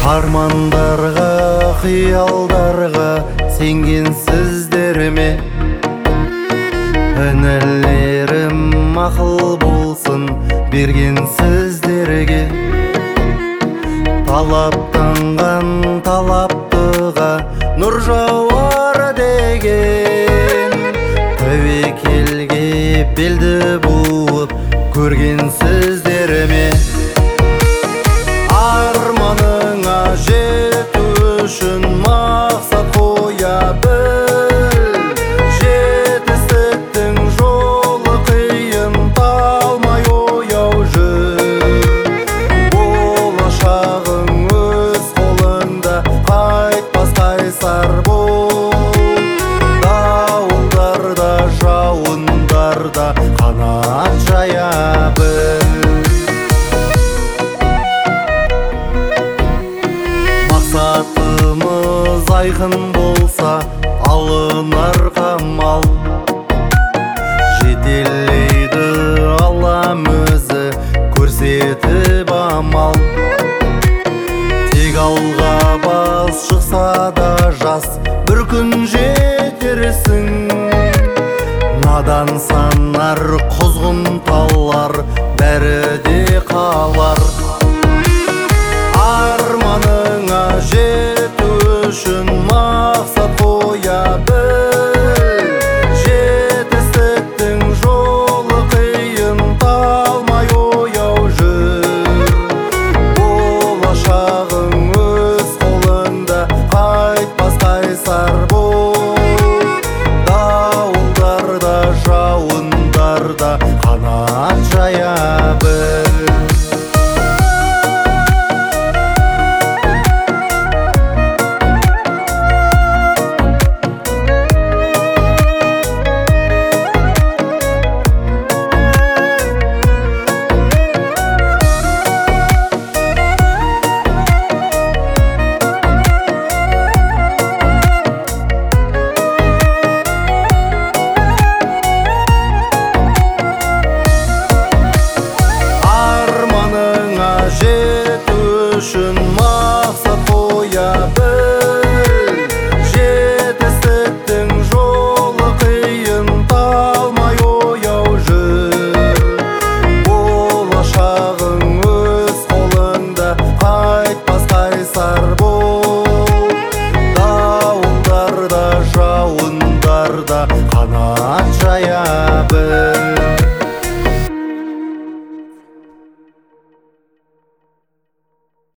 Армандарға, қиялдарға сенгенсіздер ме? Інілерім ақыл болсын бергенсіздерге. Талаптанған талаптыға нұр жауар деген, тәуекелге белді буып көргенсіздер ме? Арманыңа жету үшін мақсат қоя біл, жетістіктің жолы қиын, талмай ояу жүр. Болашағың өз қолыңда, қайтпас қайсар бол. Дауылдарда, жауындарда қанат жая біл. Мақсатымыз айқын болса, алынар қамал. Жетелейді Аллам өзі, көрсетіп амал. Тек алға бас шықса да жас, бір күн жетерсің. Надан санар, құзғын талар, бәрі де қалар. Арманыңа жету үшін мақсат қоя біл, жетістіктің жолы қиын, талмай ояу жүр. Болашағың өз қолыңда, қайтпас қайсар бол. Дауылдарда, жауындарда қанат жая біл. Жету үшін мақсат қоя біл, жетістіктің жолы қиын, талмай ояу жүр. Болашағың өз қолыңда, қайтпас қайсар бол. Дауылдарда, жауындарда қанат жая біл.